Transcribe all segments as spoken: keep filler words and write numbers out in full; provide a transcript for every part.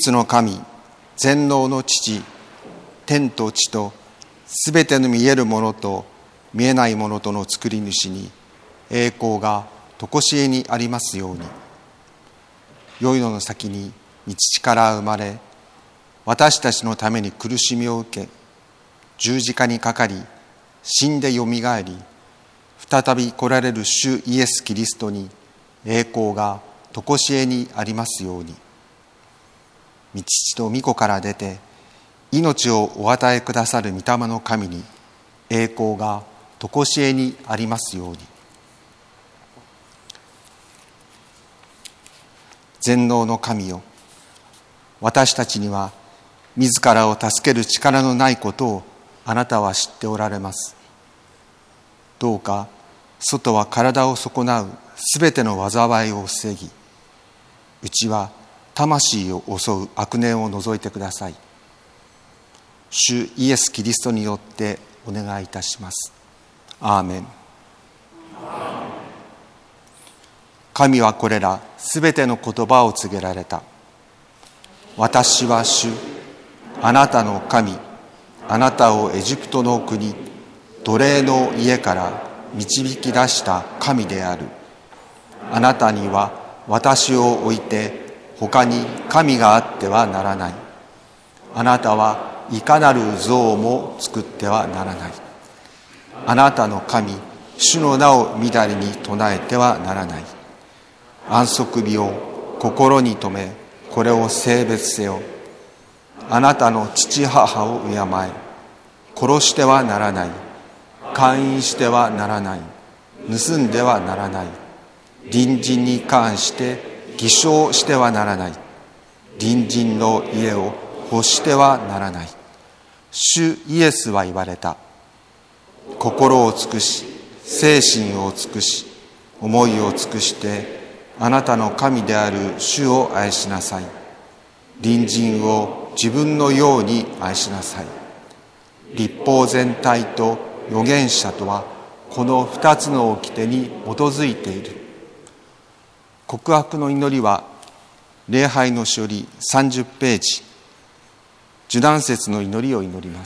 一の神、全能の父、天と地とすべての見えるものと見えないものとの作り主に栄光が常しえにありますように。良いのの先に父から生まれ、私たちのために苦しみを受け、十字架にかかり、死んでよみがえり、再び来られる主イエス・キリストに栄光が常しえにありますように。御父と御子から出て命をお与えくださる御霊の神に栄光が常しえにありますように。全能の神よ、私たちには自らを助ける力のないことをあなたは知っておられます。どうか外は体を損なうすべての災いを防ぎ、内は魂を襲う悪念を除いてください。主イエス・キリストによってお願いいたします。アーメン。神はこれらすべての言葉を告げられた。私は主、あなたの神、あなたをエジプトの国、奴隷の家から導き出した神である。あなたには私を置いて他に神があってはならない。あなたはいかなる像も作ってはならない。あなたの神、主の名をみだりに唱えてはならない。安息日を心に留め、これを聖別せよ。あなたの父母を敬え。殺してはならない。姦淫してはならない。盗んではならない。隣人に関して偽証してはならない。隣人の家を欲してはならない。主イエスは言われた。心を尽くし、精神を尽くし、思いを尽くしてあなたの神である主を愛しなさい。隣人を自分のように愛しなさい。律法全体と預言者とはこの二つの掟に基づいている。告白の祈りは礼拝の書理さんじゅっページ、受難節の祈りを祈ります。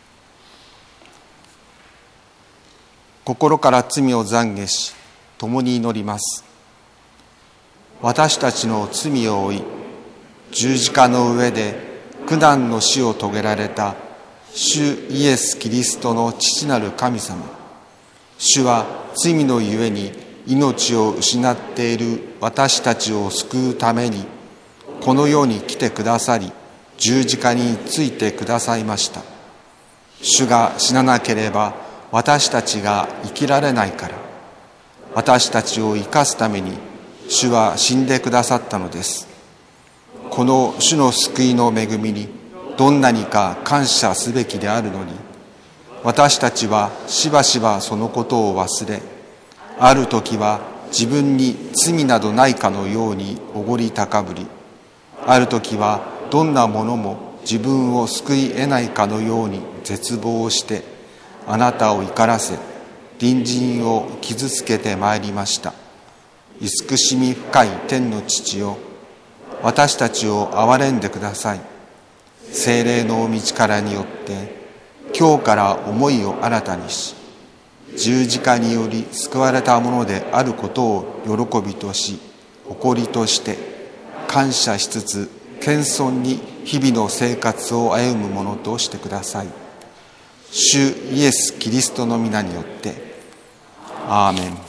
心から罪を懺悔し共に祈ります。私たちの罪を負い、十字架の上で苦難の死を遂げられた主イエス・キリストの父なる神様。主は罪のゆえに命を失っている私たちを救うためにこの世に来てくださり、十字架についてくださいました。主が死ななければ私たちが生きられないから、私たちを生かすために主は死んでくださったのです。この主の救いの恵みにどんなにか感謝すべきであるのに、私たちはしばしばそのことを忘れ、ある時は自分に罪などないかのようにおごり高ぶり、ある時はどんなものも自分を救い得ないかのように絶望して、あなたを怒らせ、隣人を傷つけてまいりました。慈しみ深い天の父よ、私たちを憐れんでください。聖霊のお道からによって今日から思いを新たにし、十字架により救われたものであることを喜びとし、誇りとして感謝しつつ謙遜に日々の生活を歩むものとしてください。主イエス・キリストの皆によってアーメン。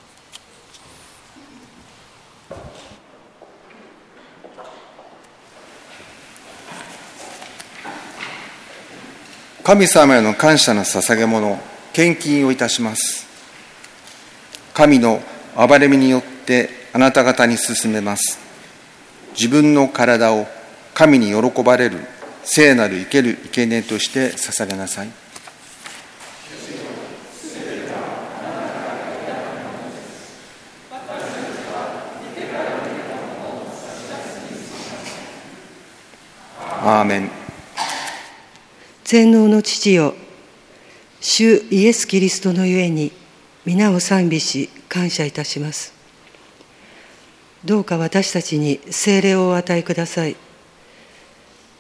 神様への感謝の捧げ物、献金をいたします。神の憐れみによってあなた方に進めます。自分の体を神に喜ばれる聖なる生ける生贄として捧げなさい。アーメン。 全能の父よ、主イエス・キリストのゆえに皆を賛美し感謝いたします。どうか私たちに聖霊をお与えください。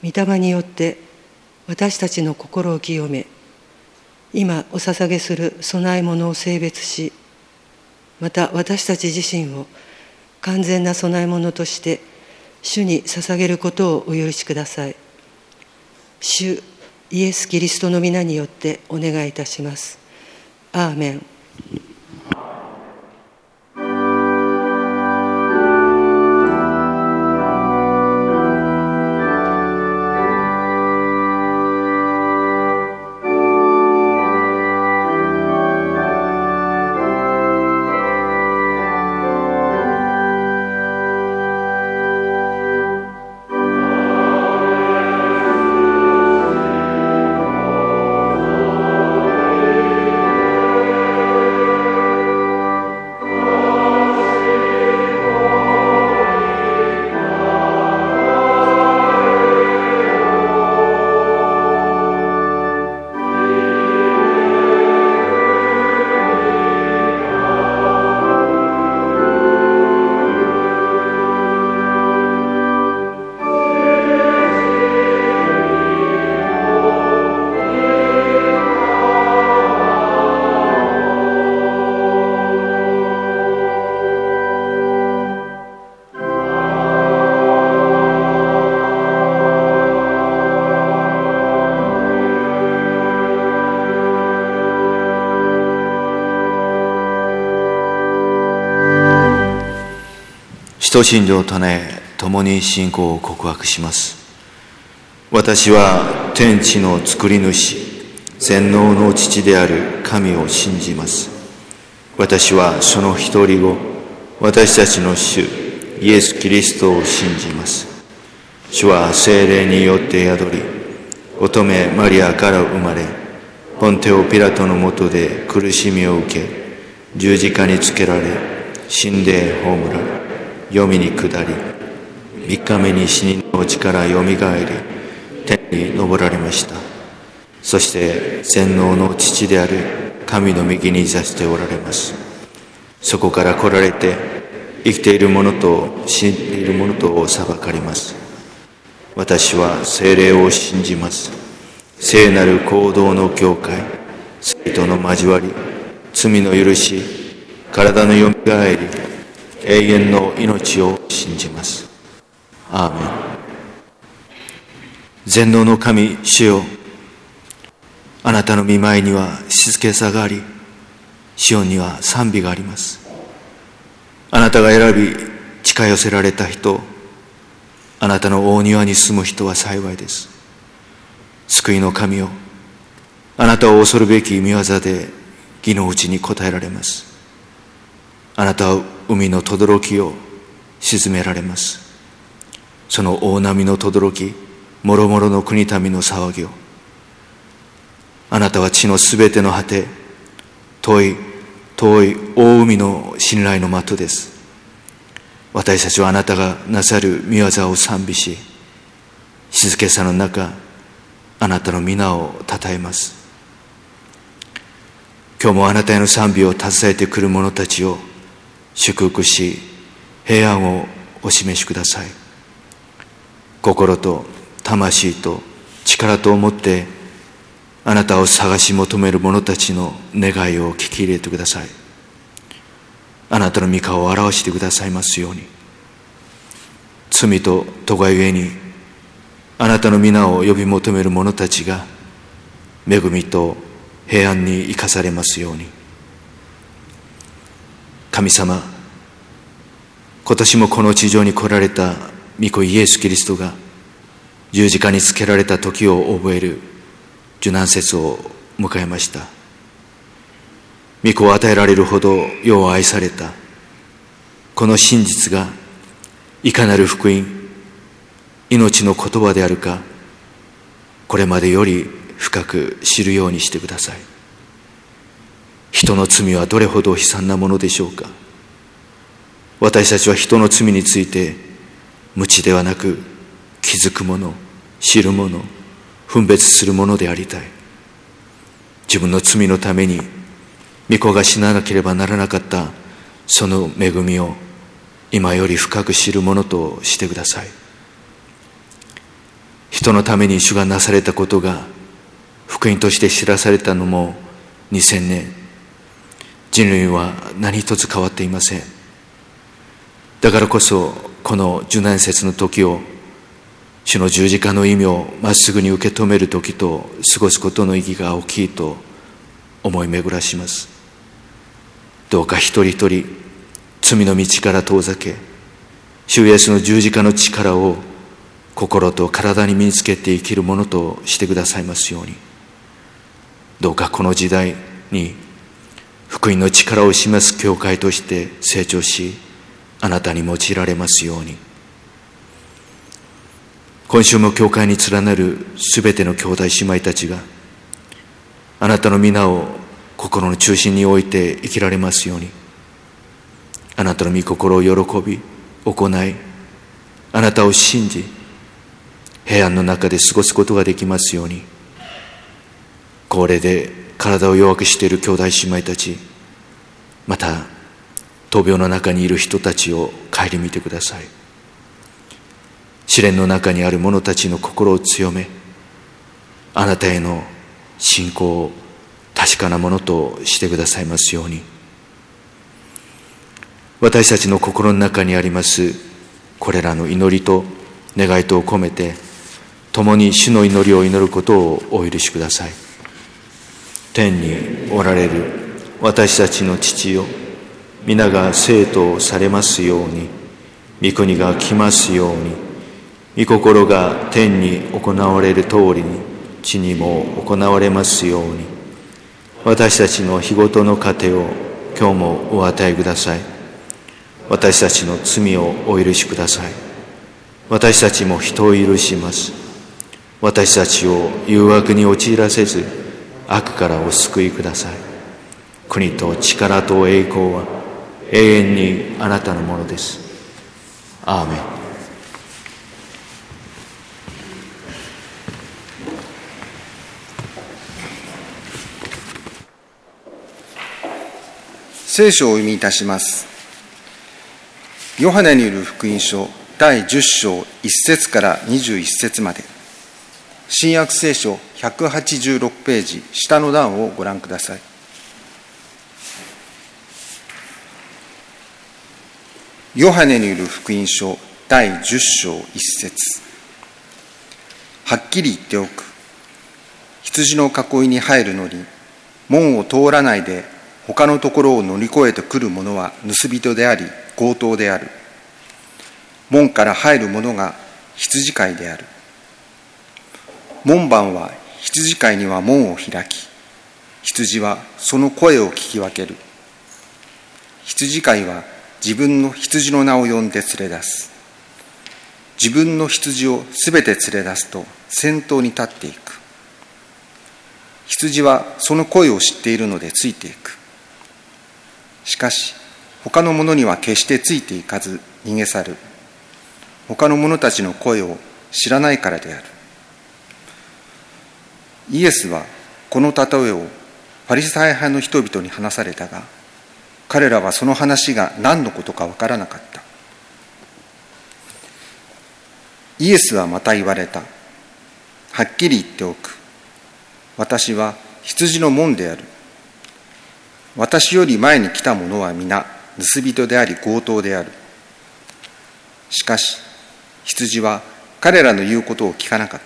御霊によって私たちの心を清め、今お捧げする供え物を聖別し、また私たち自身を完全な供え物として主に捧げることをお許しください。主イエス・キリストの皆によってお願いいたします。アーメン。 使徒信条を唱え、共に信仰を告白します。私は天地の作り主、全能の父である神を信じます。私はその一人子、私たちの主、イエス・キリストを信じます。主は聖霊によって宿り、乙女マリアから生まれ、ポンテオ・ピラトのもとで苦しみを受け、十字架につけられ、死んで葬られ、黄泉に下り、三日目に死人のうちからよみがえり、天に昇られました。そして全能の父である神の右に座しておられます。そこから来られて、生きている者と死んでいる者とを裁かれます。私は聖霊を信じます。聖なる行動の教会、生徒の交わり、罪の許し、体のよみがえり、永遠の命を信じます。アーメン。全能の神、主よ、あなたの御前には静けさがあり、シオンには賛美があります。あなたが選び近寄せられた人、あなたの大庭に住む人は幸いです。救いの神よ、あなたを恐るべき御業で義のうちに応えられます。あなたは海の轟を沈められます。その大波の轟、もろもろの国民の騒ぎを。あなたは地のすべての果て、遠い遠い大海の信頼の的です。私たちはあなたがなさる御業を賛美し、静けさの中、あなたの皆をたたえます。今日もあなたへの賛美を携えてくる者たちを祝福し、平安をお示しください。心と魂と力とを持ってあなたを探し求める者たちの願いを聞き入れてください。あなたの御顔を表してくださいますように。罪と咎ゆえにあなたの皆を呼び求める者たちが恵みと平安に生かされますように。神様、今年もこの地上に来られた御子イエス・キリストが十字架につけられた時を覚える受難節を迎えました。御子を与えられるほど世を愛されたこの真実がいかなる福音、命の言葉であるか、これまでより深く知るようにしてください。人の罪はどれほど悲惨なものでしょうか。私たちは人の罪について無知ではなく気づくもの、知るもの、分別するものでありたい。自分の罪のために御子が死ななければならなかったその恵みを今より深く知るものとしてください。一人のために主がなされたことが福音として知らされたのもにせんねん。人類は何一つ変わっていません。だからこそこの受難節の時を主の十字架の意味をまっすぐに受け止める時と過ごすことの意義が大きいと思い巡らします。どうか一人一人罪の道から遠ざけ、主イエスの十字架の力を心と体に身につけて生きるものとしてくださいますように。どうかこの時代に福音の力を示す教会として成長し、あなたに用いられますように。今週も教会に連なるすべての兄弟姉妹たちがあなたの皆を心の中心に置いて生きられますように。あなたの御心を喜び行い、あなたを信じ平安の中で過ごすことができますように。高齢で体を弱くしている兄弟姉妹たち、また闘病の中にいる人たちを顧みてください。試練の中にある者たちの心を強め、あなたへの信仰を確かなものとしてくださいますように。私たちの心の中にありますこれらの祈りと願いとを込めて、共に主の祈りを祈ることをお許しください。天におられる私たちの父よ、皆が聖とされますように、御国が来ますように、御心が天に行われる通りに地にも行われますように。私たちの日ごとの糧を今日もお与えください。私たちの罪をお許しください。私たちも人を許します。私たちを誘惑に陥らせず、悪からお救いください。国と力と栄光は永遠にあなたのものです。アーメン。 聖書をお読みいたします。ヨハネによる福音書だいじゅっ章いっ節からにじゅういっ節まで、新約聖書ひゃくはちじゅうろくページ下の段をご覧ください。ヨハネによる福音書だいじゅっ章いっ節。はっきり言っておく。羊の囲いに入るのに門を通らないで他のところを乗り越えてくる者は盗人であり強盗である。門から入る者が羊飼いである。門番は羊飼いには門を開き、羊はその声を聞き分ける。羊飼いは自分の羊の名を呼んで連れ出す。自分の羊をすべて連れ出すと先頭に立っていく。羊はその声を知っているのでついていく。しかし他の者には決してついていかず逃げ去る。他の者たちの声を知らないからである。イエスはこの例えをパリサイ派の人々に話されたが、彼らはその話が何のことかわからなかった。イエスはまた言われた。はっきり言っておく。私は羊の門である。私より前に来た者は皆盗人であり強盗である。しかし羊は彼らの言うことを聞かなかった。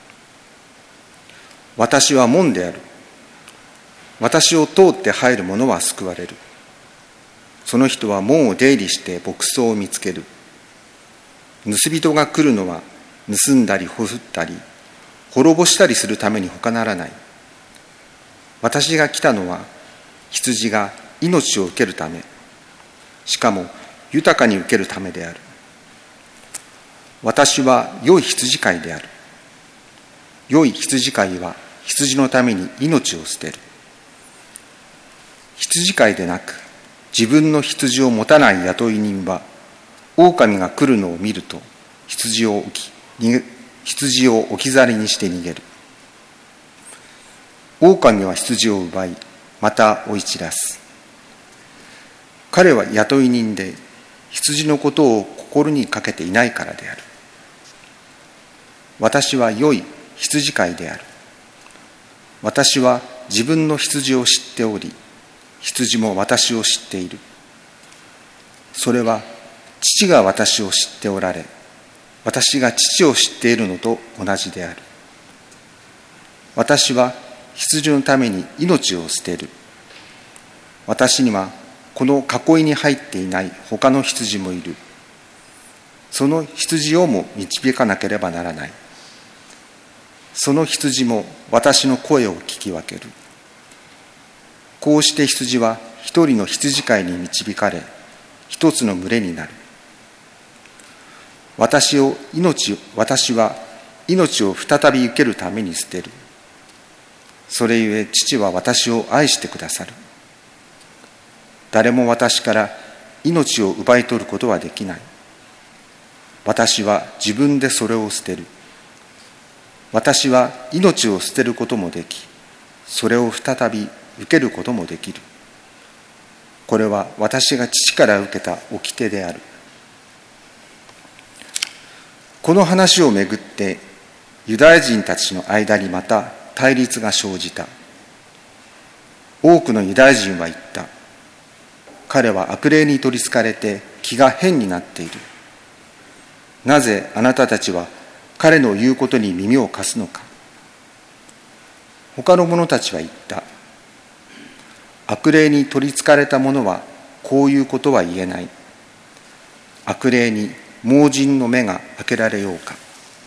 私は門である。私を通って入る者は救われる。その人は門を出入りして牧草を見つける。盗人が来るのは盗んだりほふったり滅ぼしたりするために他ならない。私が来たのは羊が命を受けるため、しかも豊かに受けるためである。私は良い羊飼いである。良い羊飼いは羊のために命を捨てる。羊飼いでなく自分の羊を持たない雇い人は、狼が来るのを見ると羊を置き逃げ羊を置き去りにして逃げる。狼は羊を奪い、また追い散らす。彼は雇い人で羊のことを心にかけていないからである。 私は良い羊飼いである。私は自分の羊を知っており、羊も私を知っている。それは父が私を知っておられ、私が父を知っているのと同じである。私は羊のために命を捨てる。私にはこの囲いに入っていない他の羊もいる。その羊をも導かなければならない。その羊も私の声を聞き分ける。こうして羊は一人の羊飼いに導かれ、一つの群れになる。私を命、私は命を再び受けるために捨てる。それゆえ父は私を愛してくださる。誰も私から命を奪い取ることはできない。私は自分でそれを捨てる。私は命を捨てることもでき、それを再び受けることもできる。これは私が父から受けた掟である。この話をめぐってユダヤ人たちの間にまた対立が生じた。多くのユダヤ人は言った。彼は悪霊に取りつかれて気が変になっている。なぜあなたたちは彼の言うことに耳を貸すのか。他の者たちは言った。悪霊に取りつかれた者はこういうことは言えない。悪霊に盲人の目が開けられようか。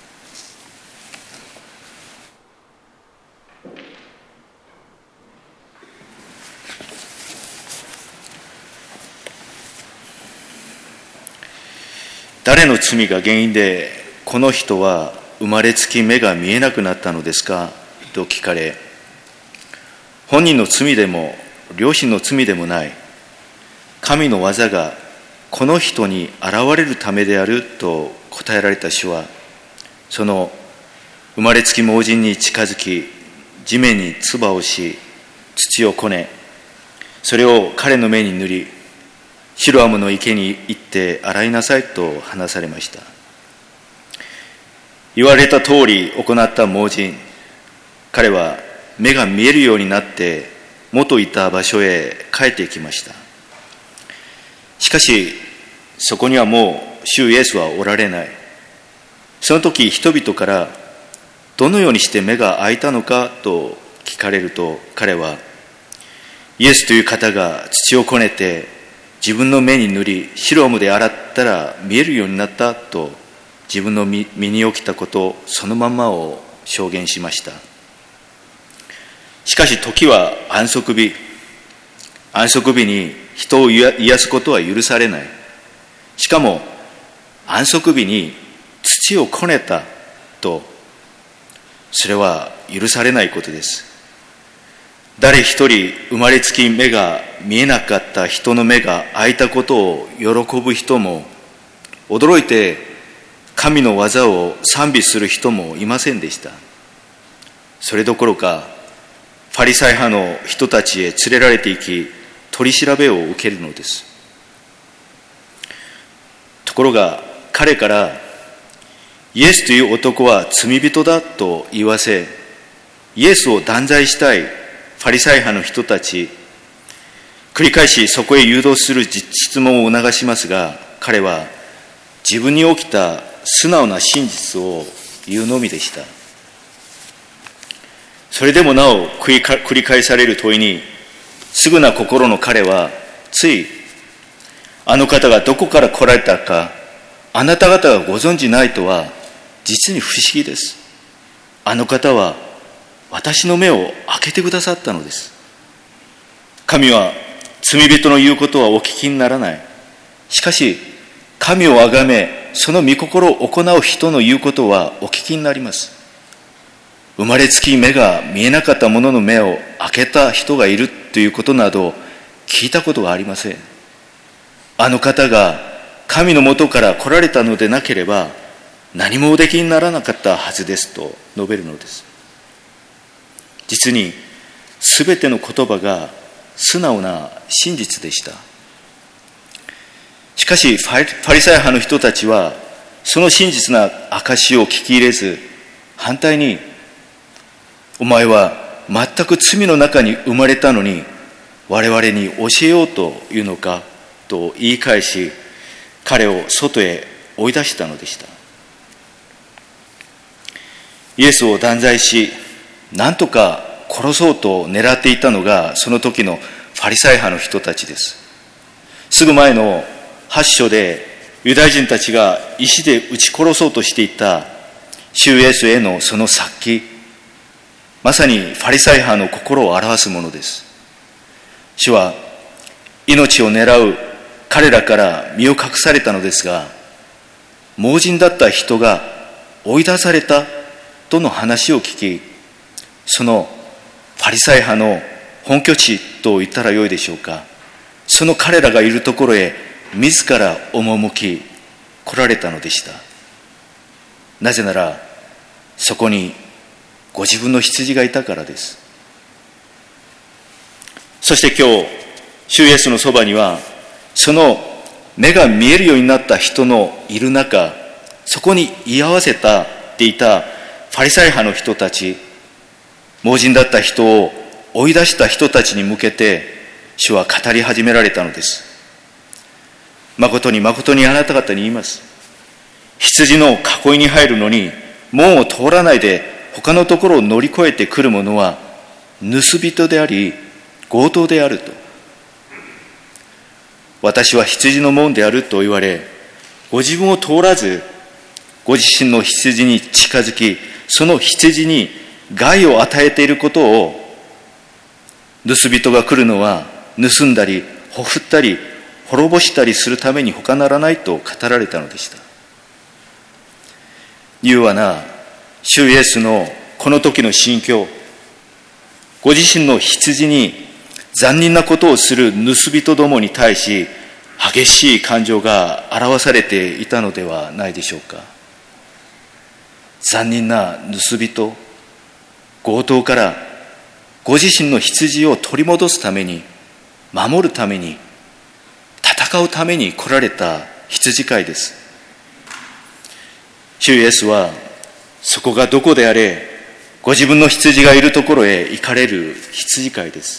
誰の罪が原因でこの人は生まれつき目が見えなくなったのですかと聞かれ、本人の罪でも両親の罪でもない、神の技がこの人に現れるためであると答えられた主は、その生まれつき盲人に近づき、地面に唾をし、土をこね、それを彼の目に塗り、シロアムの池に行って洗いなさいと話されました。言われた通り行った盲人、彼は目が見えるようになって元いた場所へ帰ってきました。しかしそこにはもう主イエスはおられない。その時人々からどのようにして目が開いたのかと聞かれると、彼はイエスという方が土をこねて自分の目に塗り、シロアムで洗ったら見えるようになったと自分の身に起きたことそのままを証言しました。しかし時は安息日、安息日に人を癒すことは許されない。しかも安息日に土をこねたと、それは許されないことです。誰一人生まれつき目が見えなかった人の目が開いたことを喜ぶ人も、驚いて神の技を賛美する人もいませんでした。それどころかファリサイ派の人たちへ連れられて行き、取り調べを受けるのです。ところが彼からイエスという男は罪人だと言わせ、イエスを断罪したいファリサイ派の人たち、繰り返しそこへ誘導する質問を促しますが、彼は自分に起きた素直な真実を言うのみでした。それでもなお繰り返される問いにすぐな心の彼はつい、あの方がどこから来られたかあなた方がご存じないとは実に不思議です。あの方は私の目を開けてくださったのです。神は罪人の言うことはお聞きにならない。しかし神をあがめ、その御心を行う人の言うことはお聞きになります。生まれつき目が見えなかった者の目を開けた人がいるということなど聞いたことがありません。あの方が神のもとから来られたのでなければ何もおできにならなかったはずですと述べるのです。実にすべての言葉が素直な真実でした。しかしファリサイ派の人たちはその真実な証を聞き入れず、 反対に、お前は全く罪の中に生まれたのに我々に教えようというのかと言い返し、彼を外へ追い出したのでした。イエスを断罪し、何とか殺そうと狙っていたのがその時のファリサイ派の人たちです。すぐ前のはち章でユダヤ人たちが石で撃ち殺そうとしていた主イエスへのその殺気、まさにファリサイ派の心を表すものです。主は命を狙う彼らから身を隠されたのですが、盲人だった人が追い出されたとの話を聞き、そのファリサイ派の本拠地と言ったらよいでしょうか、その彼らがいるところへ自ら赴き来られたのでした。なぜならそこにご自分の羊がいたからです。そして今日主イエスのそばには、その目が見えるようになった人のいる中、そこに居合わせたっていたファリサイ派の人たち、盲人だった人を追い出した人たちに向けて主は語り始められたのです。誠に誠にあなた方に言います。羊の囲いに入るのに門を通らないで他のところを乗り越えてくる者は盗人であり強盗であると。私は羊の門であると言われ、ご自分を通らずご自身の羊に近づき、その羊に害を与えていることを、盗人が来るのは盗んだりほふったり滅ぼしたりするために他ならないと語られたのでした。柔和な主イエスのこの時の心境、ご自身の羊に残忍なことをする盗人どもに対し激しい感情が表されていたのではないでしょうか。残忍な盗人、強盗からご自身の羊を取り戻すために、守るために、戦うために来られた羊飼いです。主イエスはそこがどこであれ、ご自分の羊がいるところへ行かれる羊飼いです。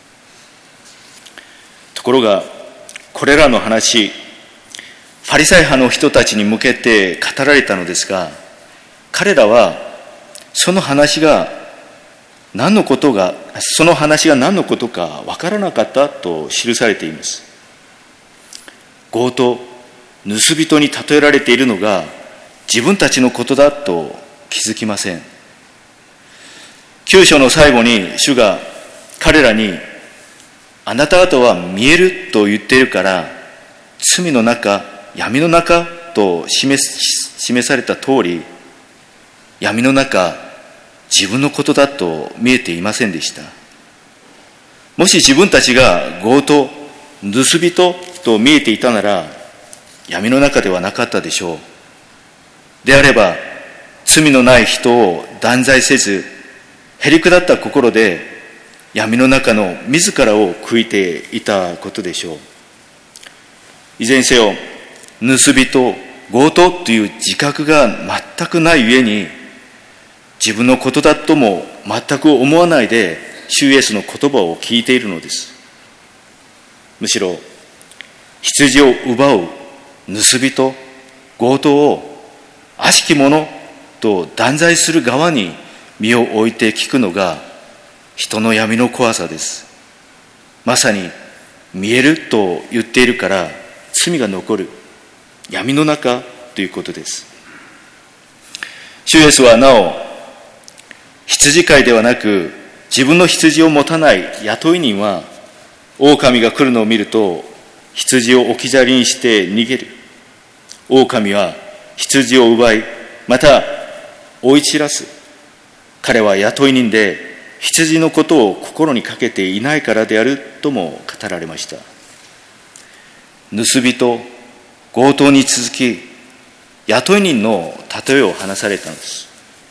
ところがこれらの話、ファリサイ派の人たちに向けて語られたのですが、彼らはその話が何のことがその話が何のことか分からなかったと記されています。強盗、盗人に例えられているのが自分たちのことだと気づきません。きゅう章の最後に主が彼らに、あなた方は見えると言っているから罪の中、闇の中と示示された通り、闇の中、自分のことだと見えていませんでした。もし自分たちが強盗、盗人と見えていたなら闇の中ではなかったでしょう。であれば罪のない人を断罪せず、へりくだった心で闇の中の自らを悔いていたことでしょう。いずれにせよ、盗人、強盗という自覚が全くないゆえに、自分のことだとも全く思わないで主イエスの言葉を聞いているのです。むしろ羊を奪う盗人、強盗を悪しき者と断罪する側に身を置いて聞くのが人の闇の怖さです。まさに見えると言っているから罪が残る闇の中ということです。主イエスはなお、羊飼いではなく自分の羊を持たない雇い人は、狼が来るのを見ると羊を置き去りにして逃げる。狼は羊を奪い、また追い散らす。彼は雇い人で羊のことを心にかけていないからであるとも語られました。盗人、強盗に続き雇い人の例えを話されたのです。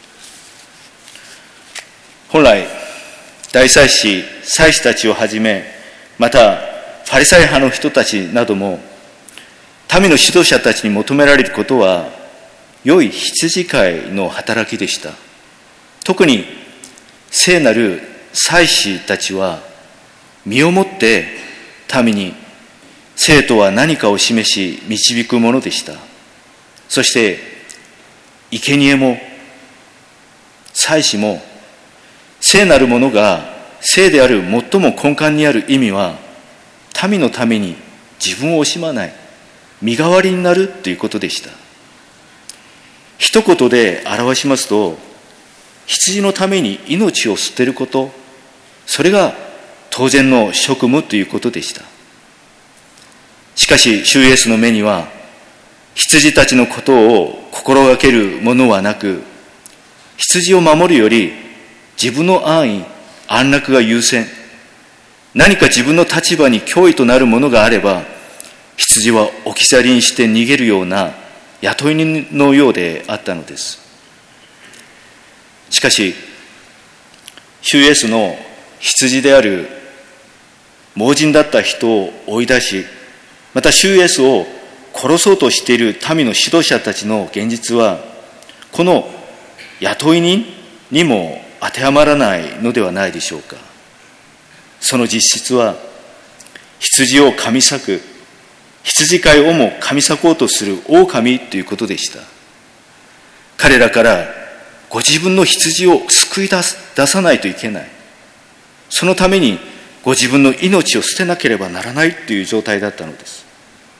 本来大祭司、祭司たちをはじめ、またファリサイ派の人たちなども、民の指導者たちに求められることは、 良い羊飼いの働きでした。特に聖なる祭司たちは身をもって民に聖とは何かを示し導くものでした。そして生贄も祭司も聖なるものが聖である最も根幹にある意味は、民のために自分を惜しまない身代わりになるということでした。一言で表しますと、羊のために命を捨てること、それが当然の職務ということでした。しかし主イエスの目には、羊たちのことを心がけるものはなく、羊を守るより自分の安易安楽が優先。何か自分の立場に脅威となるものがあれば、羊は置き去りにして逃げるような雇い人のようであったのです。しかし主イエスの羊である盲人だった人を追い出し、また主イエスを殺そうとしている民の指導者たちの現実は、この雇い人にも当てはまらないのではないでしょうか。その実質は、羊を噛み裂く、羊飼いをも噛み裂こうとする狼ということでした。彼らからご自分の羊を救い出す、出さないといけない。そのためにご自分の命を捨てなければならないという状態だったのです。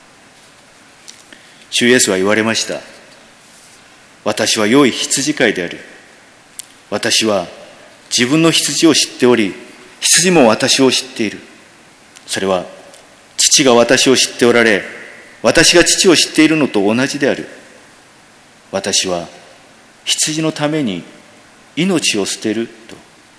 主イエスは言われました。私は良い羊飼いである。私は自分の羊を知っており、羊も私を知っている。それは父が私を知っておられ、私が父を知っているのと同じである。私は羊のために命を捨てると。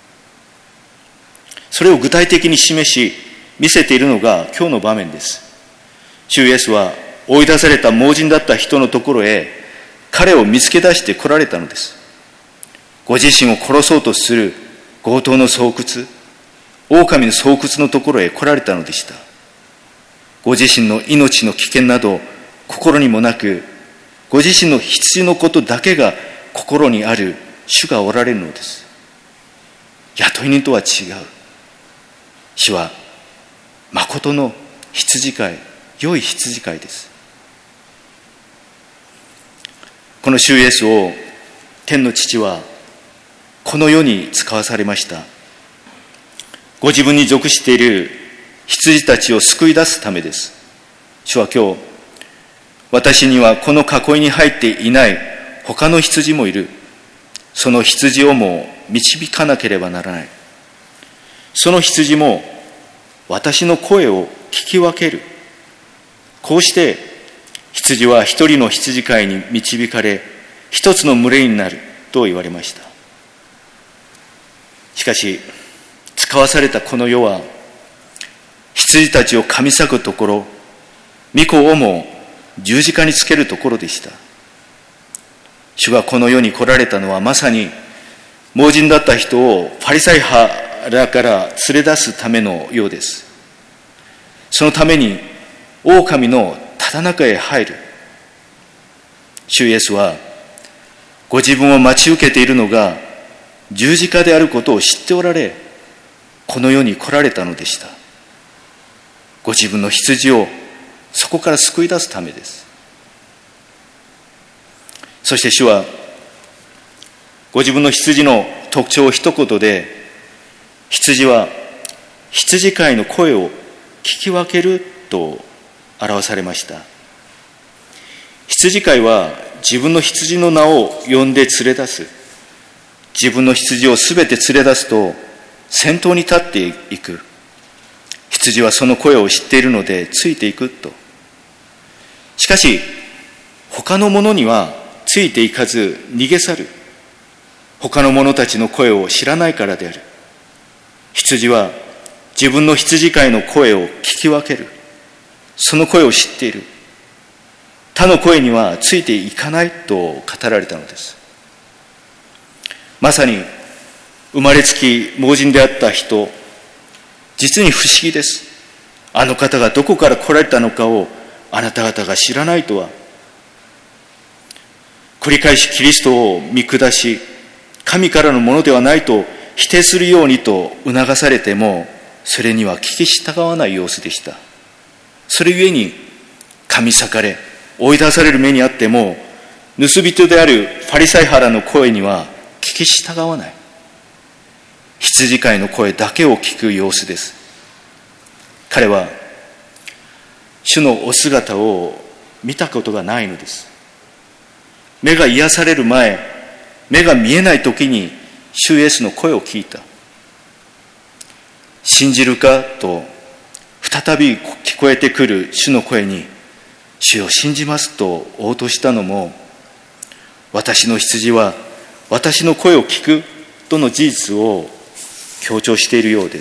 それを具体的に示し見せているのが今日の場面です。主イエスは追い出された盲人だった人のところへ彼を見つけ出して来られたのです。ご自身を殺そうとする強盗の巣窟、狼の巣窟のところへ来られたのでした。ご自身の命の危険など心にもなく、ご自身の羊のことだけが心にある主がおられるのです。雇い人とは違う。主は誠の羊飼い、良い羊飼いです。この主イエスを天の父はこの世に使わされました。ご自分に属している羊たちを救い出すためです。主は今日、私にはこの囲いに入っていない他の羊もいる。その羊をも導かなければならない。その羊も私の声を聞き分ける。こうして羊は一人の羊飼いに導かれ、一つの群れになると言われました。しかし使わされたこの世は、羊たちを噛み裂くところ、御子をも十字架につけるところでした。主がこの世に来られたのは、まさに盲人だった人をファリサイ派らから連れ出すためのようです。そのために狼のただ中へ入る。主イエスはご自分を待ち受けているのが十字架であることを知っておられ、この世に来られたのでした。ご自分の羊をそこから救い出すためです。そして主はご自分の羊の特徴を一言で、羊は羊飼いの声を聞き分けると表されました。羊飼いは自分の羊の名を呼んで連れ出す。自分の羊をすべて連れ出すと先頭に立っていく。羊はその声を知っているのでついていくと。しかし他の者にはついていかず逃げ去る。他の者たちの声を知らないからである。羊は自分の羊飼いの声を聞き分ける。その声を知っている。他の声にはついていかないと語られたのです。まさに生まれつき盲人であった人、実に不思議です。あの方がどこから来られたのかをあなた方が知らないとは。 繰り返しキリストを見下し、神からのものではないと否定するようにと促されても、それには聞き従わない様子でした。それゆえに噛み裂かれ、追い出される目にあっても、盗人であるファリサイ派らの声には聞き従わない。羊飼いの声だけを聞く様子です。彼は主のお姿を見たことがないのです。目が癒される前、目が見えない時に主イエスの声を聞いた。信じるかと再び聞こえてくる主の声に、主を信じますと応答したのも、私の羊は私の声を聞くとの事実を強調しているようです。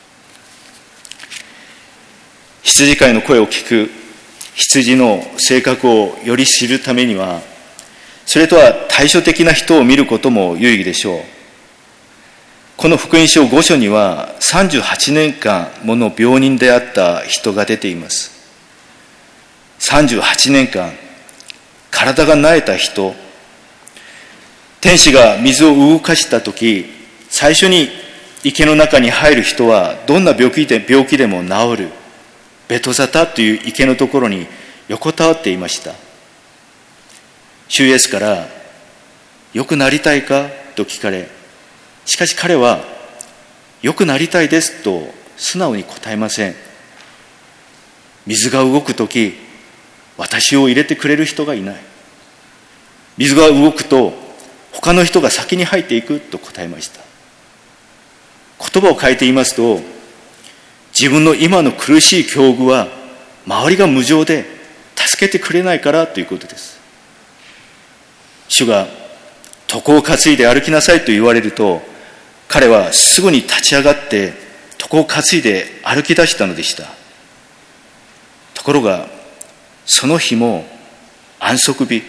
羊飼いの声を聞く羊の性格をより知るためには、それとは対照的な人を見ることも有意義でしょう。この福音書ご章にはさんじゅうはちねんかんもの病人であった人が出ています。さんじゅうはちねんかん体が萎えた人、天使が水を動かしたとき、最初に池の中に入る人はどんな病気で、病気でも治るベトザタという池のところに横たわっていました。主イエスから良くなりたいかと聞かれ、しかし彼は良くなりたいですと素直に答えません。水が動くとき、私を入れてくれる人がいない。水が動くと他の人が先に入っていくと答えました。言葉を変えて言いますと、自分の今の苦しい境遇は周りが無情で助けてくれないからということです。主が床を担いで歩きなさいと言われると、彼はすぐに立ち上がって床を担いで歩き出したのでした。ところがその日も安息日、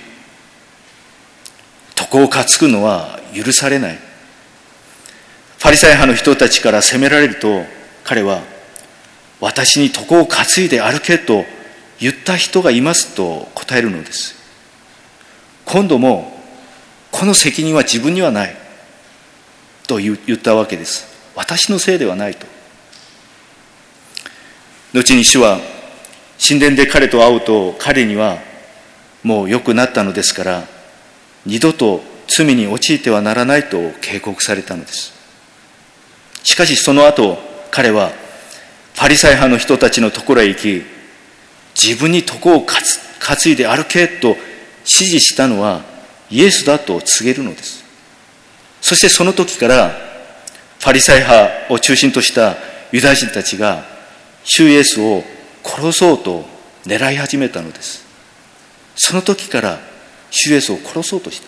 床を担ぐのは許されない。ファリサイ派の人たちから責められると、彼は私に床を担いで歩けと言った人がいますと答えるのです。今度もこの責任は自分にはないと言ったわけです。私のせいではないと。後に主は神殿で彼と会うと、彼にはもう良くなったのですから二度と罪に陥ってはならないと警告されたのです。しかしその後、彼はファリサイ派の人たちのところへ行き、自分に床を担いで歩けと指示したのはイエスだと告げるのです。そしてその時からファリサイ派を中心としたユダヤ人たちが主イエスを殺そうと狙い始めたのです。その時から主イエスを殺そうとした。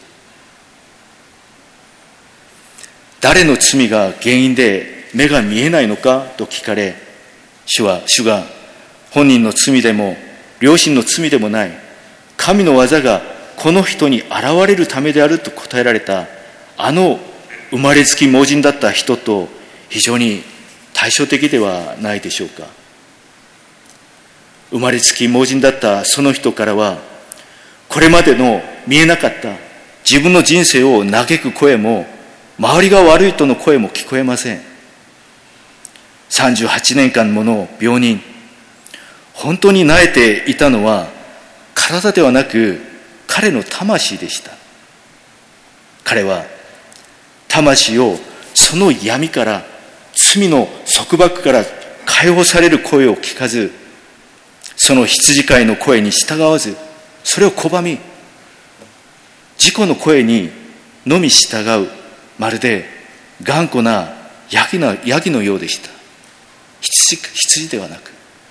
誰の罪が原因で目が見えないのかと聞かれ、主は主が本人の罪でも両親の罪でもない、神の技がこの人に現れるためであると答えられた、あの生まれつき盲人だった人と非常に対照的ではないでしょうか。生まれつき盲人だったその人からは、これまでの見えなかった自分の人生を嘆く声も、周りが悪いとの声も聞こえません。さんじゅうはちねんかんもの病人、本当に萎えていたのは体ではなく彼の魂でした。彼は魂をその闇から、罪の束縛から解放される声を聞かず、その羊飼いの声に従わず、それを拒み、自己の声にのみ従う、まるで頑固なヤギの、ヤギのようでした。羊、羊ではなく。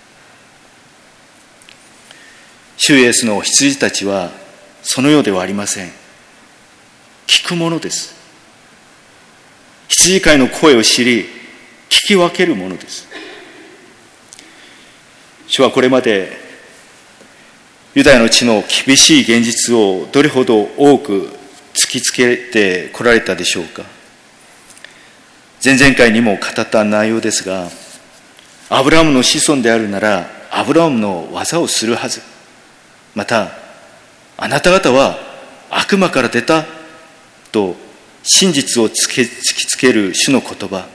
主イエスの羊たちはそのようではありません。聞くものです。羊飼いの声を知り、聞き分けるものです。主はこれまでユダヤの地の厳しい現実をどれほど多く突きつけてこられたでしょうか。前々回にも語った内容ですが、アブラハムの子孫であるならアブラハムの技をするはず、またあなた方は悪魔から出たと真実を突きつける主の言葉。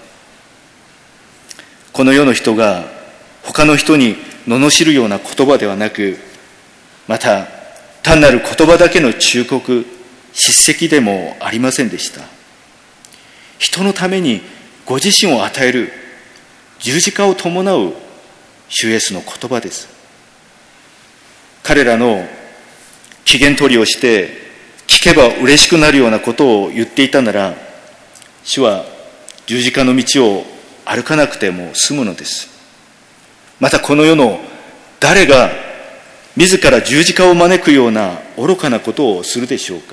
この世の人が他の人に罵るような言葉ではなく、また単なる言葉だけの忠告、叱責でもありませんでした。人のためにご自身を与える十字架を伴う主イエスの言葉です。彼らの機嫌取りをして聞けば嬉しくなるようなことを言っていたなら、主は十字架の道を歩かなくても済むのです。またこの世の誰が自ら十字架を招くような愚かなことをするでしょうか。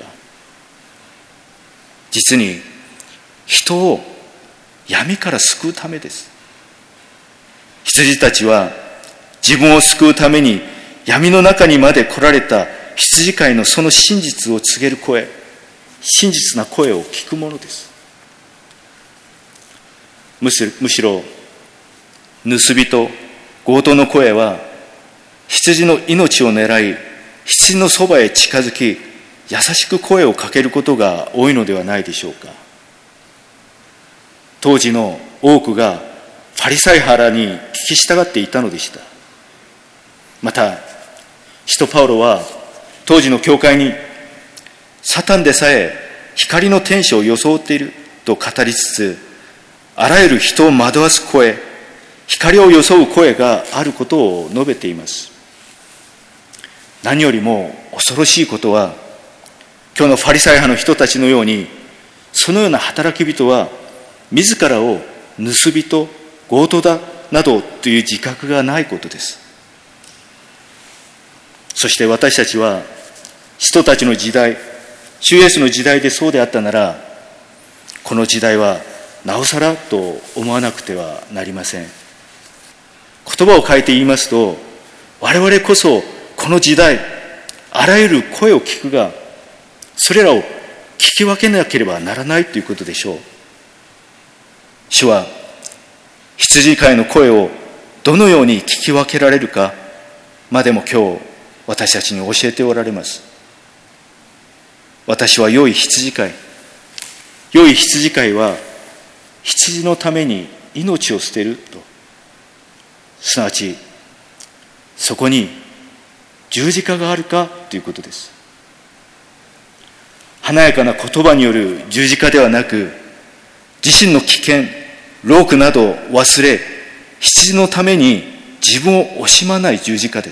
実に人を闇から救うためです。羊たちは自分を救うために闇の中にまで来られた羊飼いのその真実を告げる声、真実な声を聞くものです。むしろ、むしろ盗人、強盗の声は羊の命を狙い、羊のそばへ近づき、優しく声をかけることが多いのではないでしょうか。当時の多くがファリサイ派らに聞き従っていたのでした。また使徒パウロは当時の教会に、サタンでさえ光の天使を装っていると語りつつ、あらゆる人を惑わす声、光を装う声があることを述べています。何よりも恐ろしいことは、今日のファリサイ派の人たちのように、そのような働き人は自らを盗人、強盗だなどという自覚がないことです。そして私たちは使徒たちの時代、主イエスの時代でそうであったなら、この時代はなおさらと思わなくてはなりません。言葉を変えて言いますと、我々こそこの時代、あらゆる声を聞くが、それらを聞き分けなければならないということでしょう。主は羊飼いの声をどのように聞き分けられるかまでも今日私たちに教えておられます。私は良い羊飼い。良い羊飼いは羊のために命を捨てると。すなわちそこに十字架があるかということです。華やかな言葉による十字架ではなく、自身の危険、労苦などを忘れ、羊のために自分を惜しまない十字架です。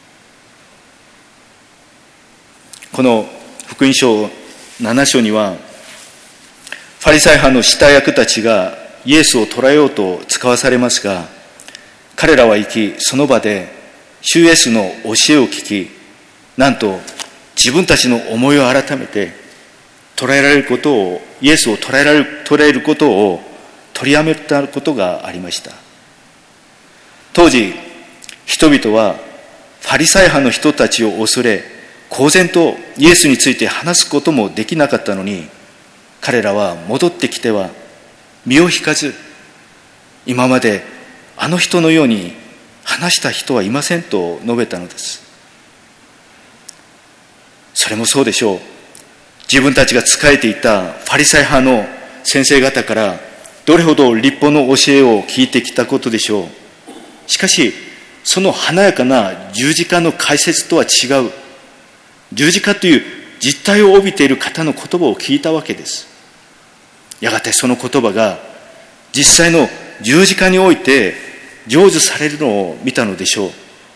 この福音書なな章には、ファリサイ派の下役たちがイエスを捕らえようと使わされますが、彼らは行き、その場で主イエスの教えを聞き、なんと自分たちの思いを改めて捉えられることを、イエスを捉えられる、捉えることを取りやめたことがありました。当時人々はファリサイ派の人たちを恐れ、公然とイエスについて話すこともできなかったのに、彼らは戻ってきては身を引かず、今まであの人のように話した人はいませんと述べたのです。それもそうでしょう。自分たちが仕えていたファリサイ派の先生方からどれほど律法の教えを聞いてきたことでしょう。しかしその華やかな十字架の解説とは違う、十字架という実態を帯びている方の言葉を聞いたわけです。やがてその言葉が実際の十字架において成就されるのを見たのでしょう。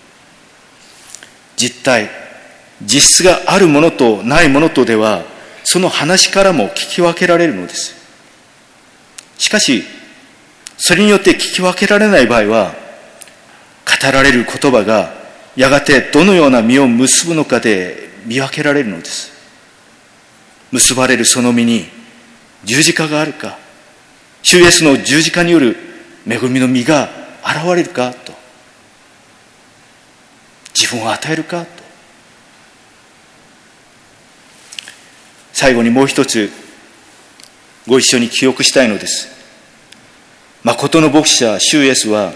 実態、実質があるものとないものとでは、その話からも聞き分けられるのです。しかしそれによって聞き分けられない場合は、語られる言葉がやがてどのような実を結ぶのかで見分けられるのです。結ばれるその実に十字架があるか、主イエスの十字架による恵みの実が現れるかと、自分を与えるかと。最後にもう一つご一緒に記憶したいのです。誠の牧者主イエスは、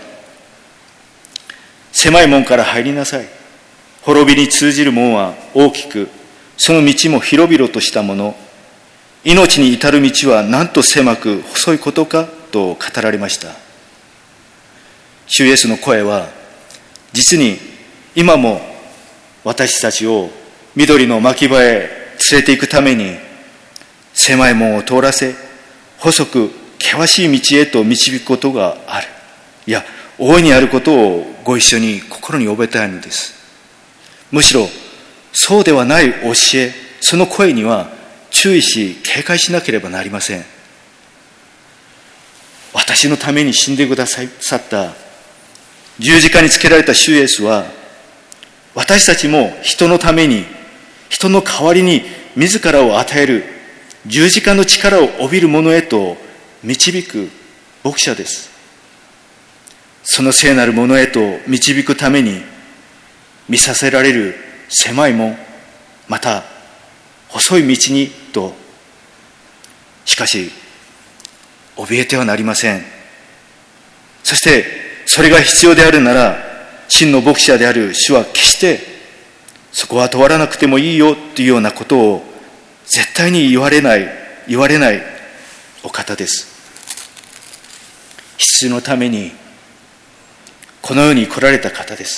狭い門から入りなさい、滅びに通じる門は大きく、 その道も広々としたもの、命に至る道はなんと狭く細いことかと語られました。主イエスの声は実に今も私たちを緑の牧場へ連れて行くために、狭い門を通らせ細く険しい道へと導くことがある、いや大いにあることをご一緒に心に覚えたいのです。むしろそうではない教え、その声には注意し警戒しなければなりません。私のために死んでくださった十字架につけられた主イエスは、私たちも人のために、人の代わりに自らを与える十字架の力を帯びる者へと導く牧者です。その聖なるものへと導くために見させられる狭い門、また細い道にと、しかし怯えてはなりません。そしてそれが必要であるなら、真の牧者である主は決してそこは通らなくてもいいよというようなことを絶対に言われない言われないお方です。必要のためにこの世に来られた方です。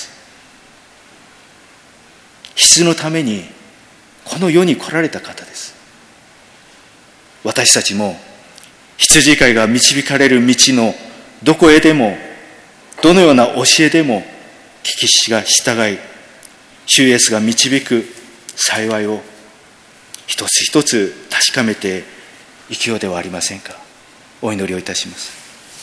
必要のためにこの世に来られた方です。私たちも羊飼いが導かれる道のどこへでも、どのような教えでも聞きしが従い、主イエスが導く幸いを一つ一つ確かめて生きようではありませんか。お祈りをいたします。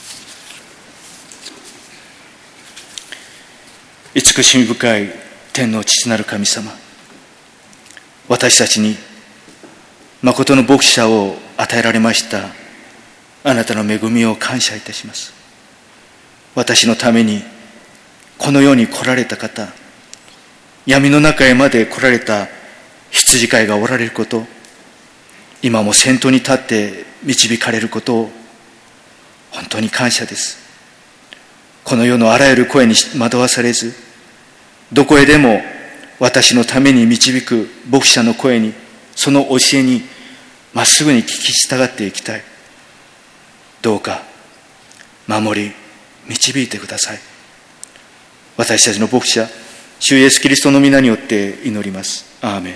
慈しみ深い天の父なる神様、私たちに誠の牧者を与えられましたあなたの恵みを感謝いたします。私のためにこの世に来られた方、闇の中へまで来られた羊飼いがおられること、今も先頭に立って導かれることを本当に感謝です。この世のあらゆる声に惑わされず、どこへでも私のために導く牧者の声に、その教えにまっすぐに聞き従っていきたい。どうか守り導いてください。私たちの牧者主イエスキリストの皆によって祈ります。アーメン。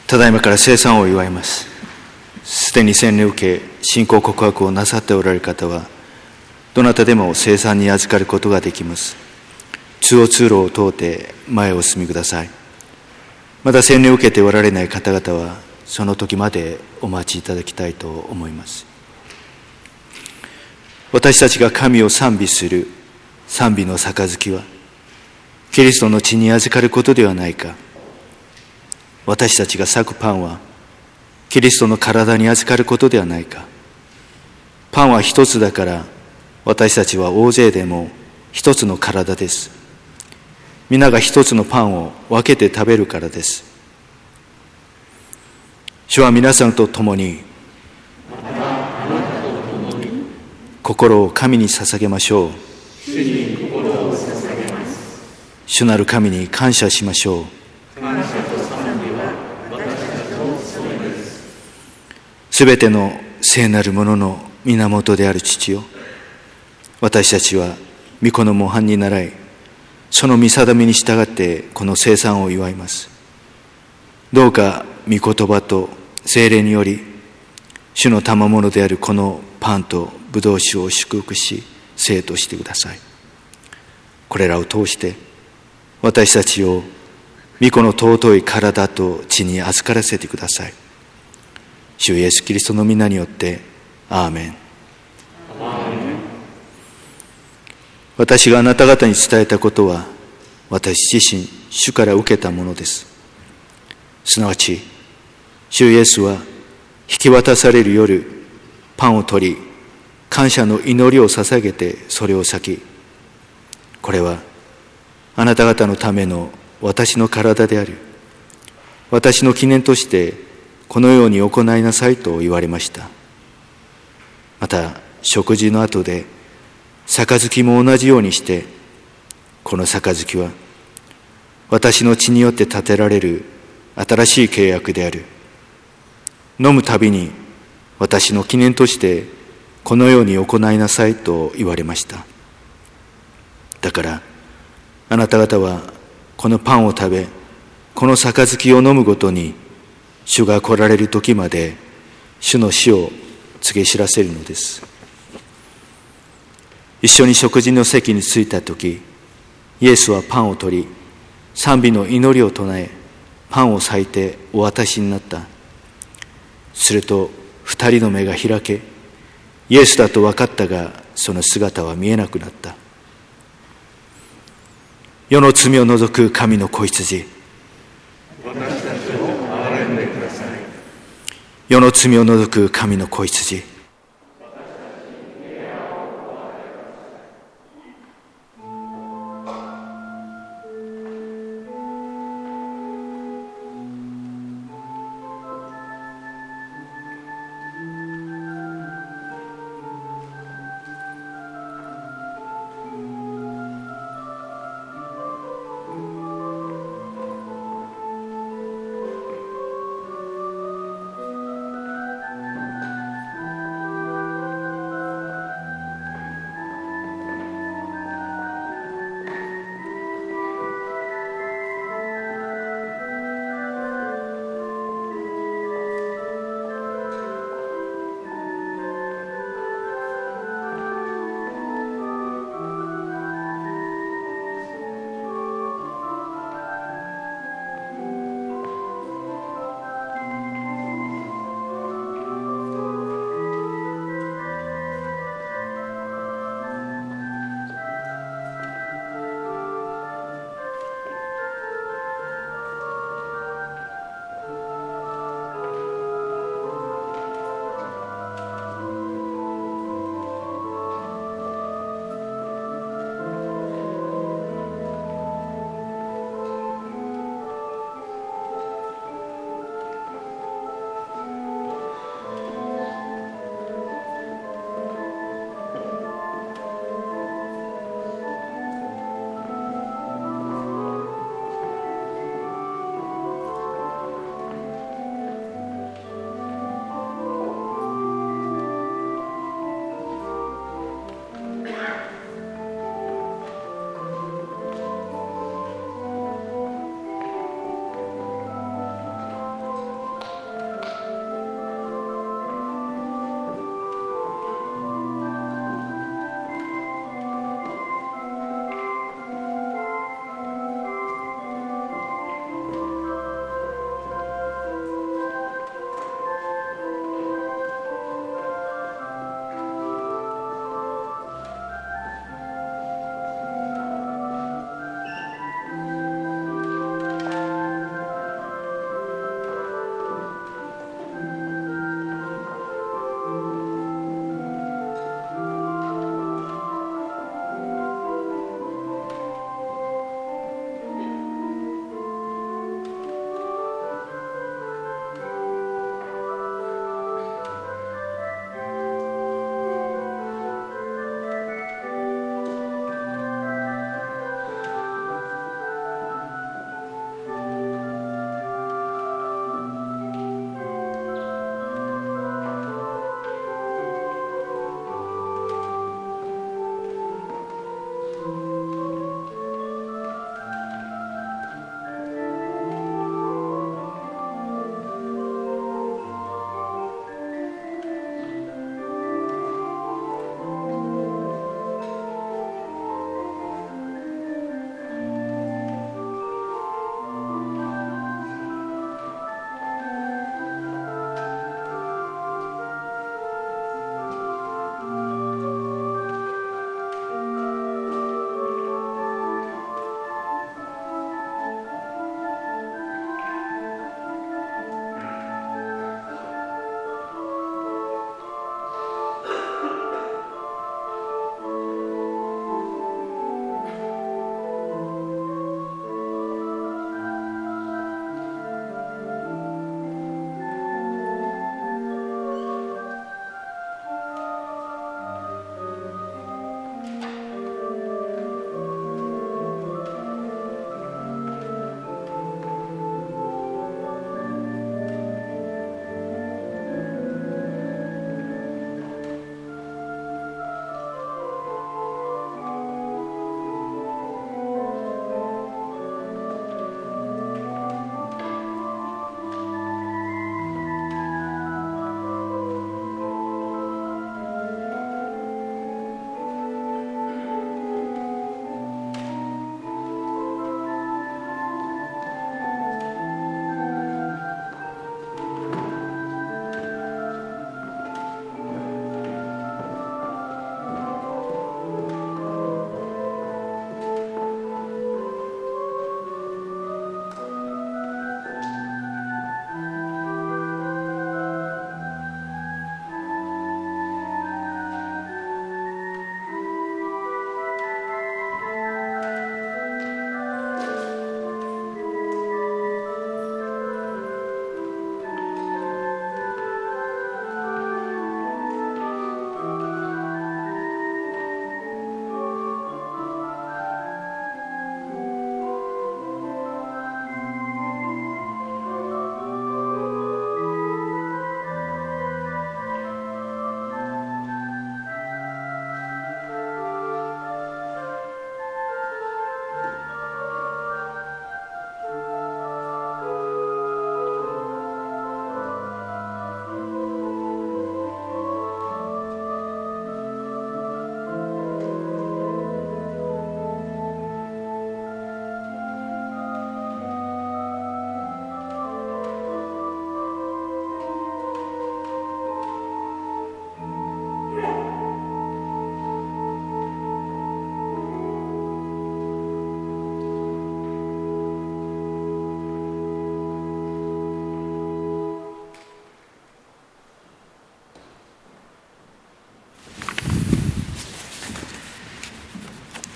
ただいまから聖餐を祝います。すでに洗礼を受け信仰告白をなさっておられる方はどなたでも聖餐に預かることができます。通路通路を通って前をお進みください。まだ洗礼を受けておられない方々はその時までお待ちいただきたいと思います。私たちが神を賛美する賛美の杯はキリストの血に預かることではないか。私たちが裂くパンはキリストの体に預かることではないか。パンは一つだから私たちは大勢でも一つの体です。皆が一つのパンを分けて食べるからです。主は皆さんと共に心を神に捧げましょう。 主に心を捧げます。 主なる神に感謝しましょう。 感謝と賛美は私たちの務めです。 すべての聖なるものの源である父よ、私たちは御子の模範に倣い、その御定めに従ってこの聖餐を祝います。どうか御言葉と聖霊により主の賜物であるこのパンとブドウ酒を祝福し聖としてください。これらを通して私たちを御子の尊い体と血に預からせてください。主イエスキリストの皆によってアーメン。私があなた方に伝えたことは私自身主から受けたものです。すなわち主イエスは引き渡される夜パンを取り感謝の祈りを捧げてそれを裂き、これはあなた方のための私の体である。私の記念としてこのように行いなさいと言われました。また食事の後で杯も同じようにして、この杯は私の血によって立てられる新しい契約である。飲むたびに私の記念としてこのように行いなさいと言われました。だからあなた方はこのパンを食べ、この杯を飲むごとに主が来られる時まで主の死を告げ知らせるのです。一緒に食事の席に着いた時、イエスはパンを取り賛美の祈りを唱え、パンを裂いてお渡しになった。すると二人の目が開け、イエスだと分かったがその姿は見えなくなった。世の罪を除く神の子羊、 私たちを憐れんでください。 世の罪を除く神の子羊、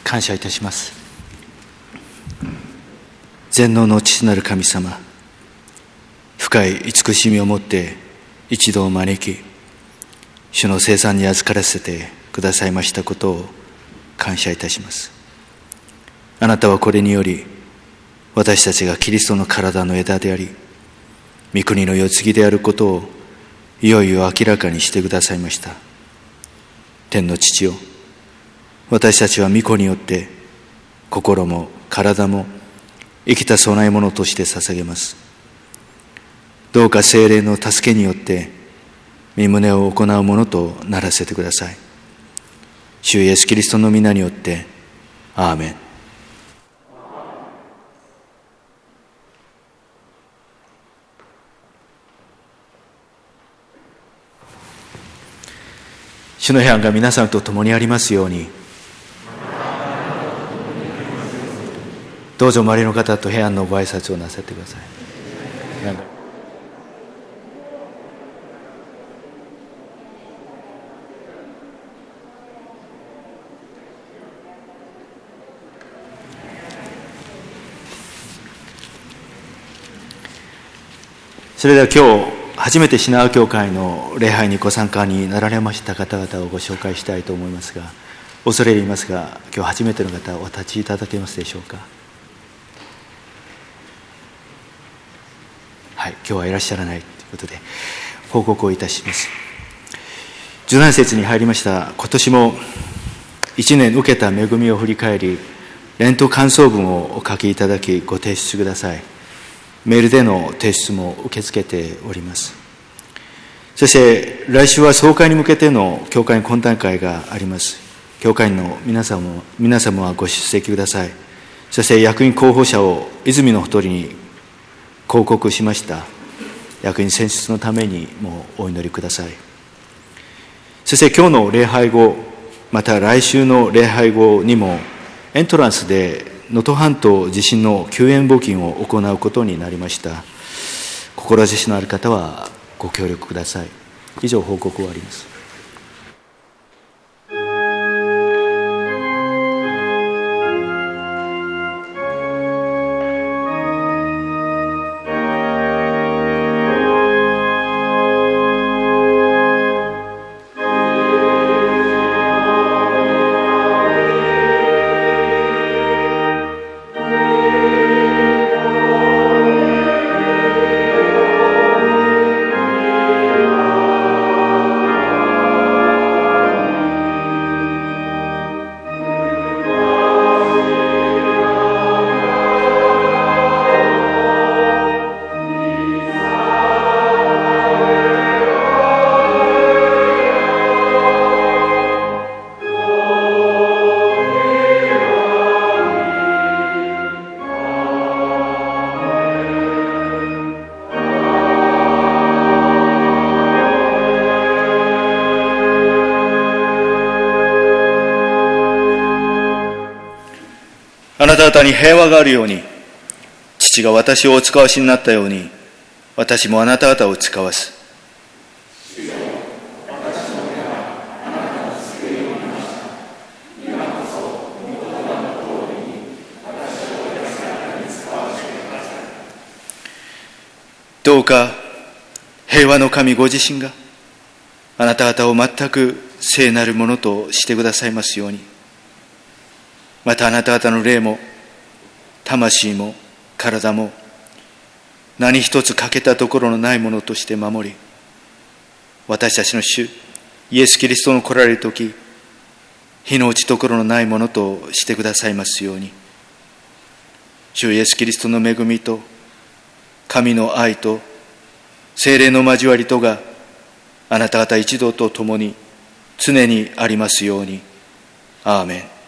感謝いたします。全能の父なる神様、深い慈しみを持って一度を招き、主の聖餐に預からせてくださいましたことを感謝いたします。あなたはこれにより、私たちがキリストの体の枝であり、御国の世継ぎであることをいよいよ明らかにしてくださいました。天の父よ、私たちは御子によって心も体も生きた供え物として捧げます。どうか聖霊の助けによって御胸を行うものとならせてください。主イエスキリストの皆によってアーメン。主の平安が皆さんと共にありますように。どうぞ周りの方と平安のご挨拶をなさってください。それでは今日初めて品川教会の礼拝にご参加になられました方々をご紹介したいと思いますが、恐れ入りますが、今日初めての方お立ちいただけますでしょうか。はい、今日はいらっしゃらないということで報告をいたします。じゅうなな節に入りました。今年も一年受けた恵みを振り返り、連投感想文をお書きいただきご提出ください。メールでの提出も受け付けております。そして来週は総会に向けての教会懇談会があります。教会員の皆様も皆様はご出席ください。そして役員候補者を泉のほとりに広告しました役員選出のためにもお祈りください。そして今日の礼拝後、また来週の礼拝後にもエントランスで能登半島地震の救援募金を行うことになりました。志のある方はご協力ください。以上報告終わります。あなた方に平和があるように、父が私をお使わしになったように、私もあなた方を使わす。どうか平和の神ご自身があなた方を全く聖なるものとしてくださいますように。またあなた方の霊も魂も体も何一つ欠けたところのないものとして守り、私たちの主イエス・キリストの来られるとき、火の打ちどころのないものとしてくださいますように。主イエス・キリストの恵みと神の愛と聖霊の交わりとがあなた方一同と共に常にありますように。アーメン。